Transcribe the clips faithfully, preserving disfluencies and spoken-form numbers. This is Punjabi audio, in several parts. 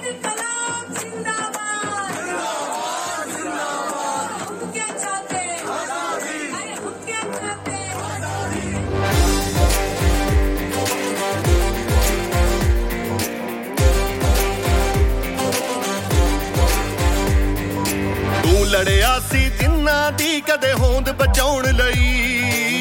ਲੜਿਆ ਸੀ ਜਿਨ੍ਹਾਂ ਦੀ ਕਦੇ ਹੋਂਦ ਬਚਾਉਣ ਲਈ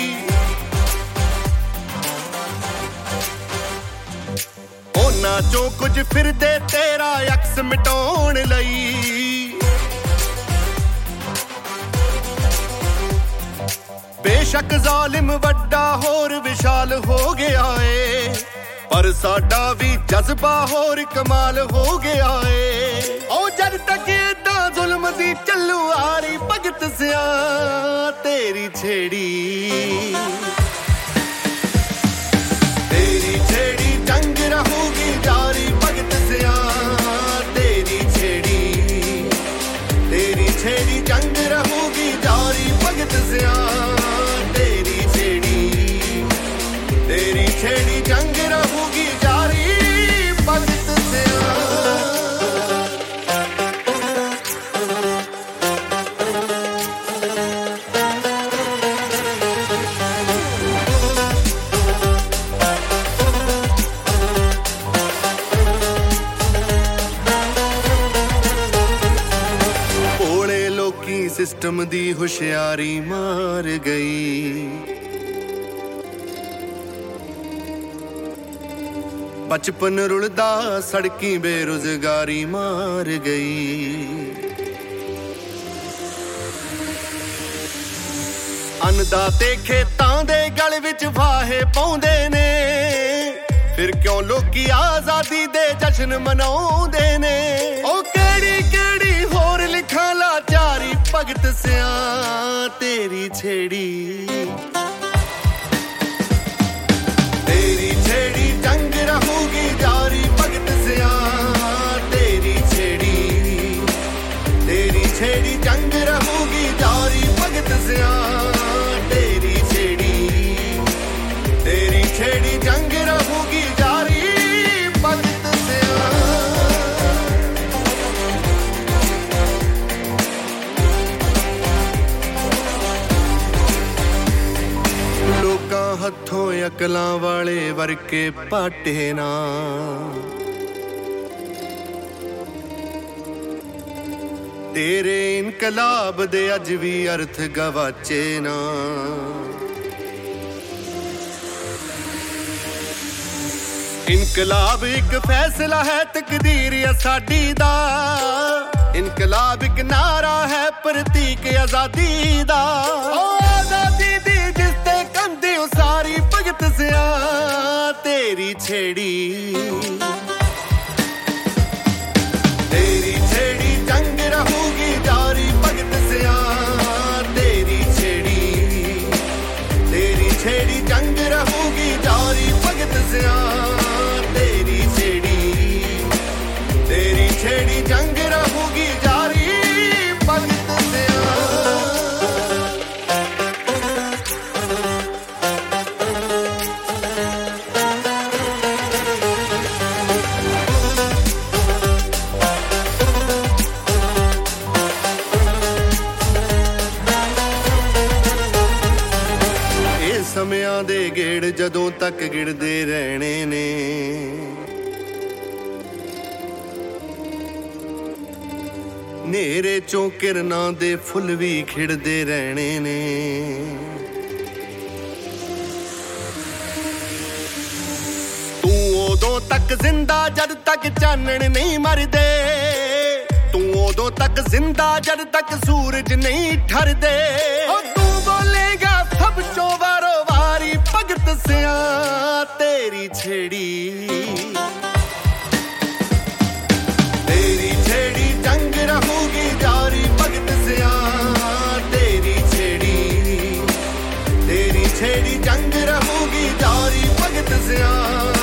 ਉਹਨਾਂ ਚੋਂ ਕੁਝ ਫਿਰਦੇ ਤੇਰਾ ਅਕਸ ਮਿਟਾਉਣ ਲਈ ਬੇਸ਼ੱਕ ਜ਼ਾਲਿਮ ਵੱਡਾ ਹੋਰ ਵਿਸ਼ਾਲ ਹੋ ਗਿਆ ਏ ਪਰ ਸਾਡਾ ਵੀ ਜਜ਼ਬਾ ਹੋਰ ਕਮਾਲ ਹੋ ਗਿਆ ਏ ਉਹ ਜਦ ਤੱਕ ਏਦਾਂ ਜ਼ੁਲਮ ਦੀ ਚੱਲੂ ਆਰੀ ਭਗਤ ਸਿਆ ਤੇਰੀ ਛੇੜੀ ਤੇਰੀ ਛੇੜੀ ਜੰਗ ਰਹੂਗੀ ਜਾਰੀ ਭਗਤ ਸਿਆ ਤੇਰੀ ਛੇੜੀ ਤੇਰੀ ਛੇੜੀ ਜੰਗ ਰਹੂਗੀ ਜਾਰੀ ਭਗਤ ਸਿਆ ਤੇਰੀ ਛੇੜੀ ਤੇਰੀ ਛੇੜੀ ਜੰਗ ਰਹੂਗੀ ਜਾਰੀ ਭਗਤ ਸਿਆ ਸਿਸਟਮ ਦੀ ਹੁਸ਼ਿਆਰੀ ਮਾਰ ਗਈ ਬਚਪਨ ਰੁਲਦਾ ਸੜਕੀ ਬੇਰੁਜ਼ਗਾਰੀ ਮਾਰ ਗਈ ਅੰਨਦਾ ਤੇ ਖੇਤਾਂ ਦੇ ਗਲ ਵਿੱਚ ਵਾਹੇ ਪਾਉਂਦੇ ਨੇ ਫਿਰ ਕਿਉਂ ਲੋਕੀ ਆਜ਼ਾਦੀ ਦੇ ਜਸ਼ਨ ਮਨਾਉਂਦੇ ਨੇ ਉਹ ਕਿਹੜੀ ਕਿਹੜੀ ਹੋਰ ਲਿਖਾਂ ਲਾਚਾਰੀ ਭਗਤ ਸਿਆ ਤੇਰੀ ਛੇੜੀ ਤੇਰੀ ਛੇੜੀ ਜੰਗ ਰਹੂਗੀ ਜਾਰੀ ਭਗਤ ਸਿਆ ਤੇਰੀ ਛੇੜੀ ਤੇਰੀ ਛੇੜੀ ਜੰਗ ਰਹੂਗੀ ਜਾਰੀ ਭਗਤ ਸਿਆ ਤੇਰੀ ਛੇੜੀ ਤੇਰੀ ਛੇੜੀ ਜੰਗ ਰਹੂਗੀ ਜਾਰੀ ਭਗਤ ਸਿਆ ਲੋਕਾਂ ਹੱਥੋਂ ਅਕਲਾਂ ਵਾਲੇ ਵਰਕੇ ਪਾਟੇ ਨਾ ਤੇਰੇ ਇਨਕਲਾਬ ਦੇ ਅੱਜ ਵੀ ਅਰਥ ਗਵਾਚੇ ਨਾ ਇਨਕਲਾਬ ਇੱਕ ਫੈਸਲਾ ਹੈ ਤਕਦੀਰ ਆ ਸਾਡੀ ਦਾ ਇਨਕਲਾਬ ਇੱਕ ਨਾਰਾ ਹੈ ਪ੍ਰਤੀਕ ਆਜ਼ਾਦੀ ਦਾ ਉਹ ਆਜ਼ਾਦੀ ਦੀ ਜਿਸ ਤੇ ਕੰਧੇ ਉਸਾਰੀ ਭਗਤ ਸਿਆ ਤੇਰੀ ਛੇੜੀ ਤੇਰੀ ਛੇੜੀ ਜੰਗ ਰਹੂਗੀ ਜਾਰੀ ਭਗਤ ਸਿਆ ਤੇਰੀ ਛੇੜੀ ਤੇਰੀ ਛੇੜੀ ਜੰਗ ਰਹੂਗੀ ਜਾਰੀ ਭਗਤ ਸਿਆ ਤੇਰੀ ਛੇੜੀ ਤੇਰੀ ਛੇੜੀ ਜੰਗ ਰਹੂਗੀ ਜਾਰੀ ਭਗਤ ਸਿਆ ਇਹ ਸਮਿਆਂ ਦੇ ਗੇੜ ਜਦੋਂ ਤੱਕ ਗਿੜਦੇ ਰਹਿਣੇ ਨੇ ਨੇਰੇ ਚੋਂ ਕਿਰਨਾਂ ਦੇ ਫੁੱਲ ਵੀ ਖਿੜਦੇ ਰਹਿਣੇ ਨੇ ਤੂੰ ਉਦੋਂ ਤੱਕ ਜ਼ਿੰਦਾ ਜਦ ਤੱਕ ਚਾਨਣ ਨਹੀਂ ਮਰਦੇ ਤੂੰ ਉਦੋਂ ਤੱਕ ਜ਼ਿੰਦਾ ਜਦ ਤੱਕ ਸੂਰਜ ਨਹੀਂ ਠਰਦੇ ਓ ਤੂੰ ਬੋਲੇਗਾ ਸਭ ਚੋਂ ਵਾਰੋ ਵਾਰੀ ਭਗਤ ਸਿਆ ਤੇਰੀ ਛੇੜੀ ਤੇਰੀ ਛੇੜੀ ਜੰਗ ਰਹੂਗੀ ਜਾਰੀ ਭਗਤ ਸਿਆ ਤੇਰੀ ਛੇੜੀ ਤੇਰੀ ਛੇੜੀ ਜੰਗ ਰਹੂਗੀ ਜਾਰੀ ਭਗਤ ਸਿਆ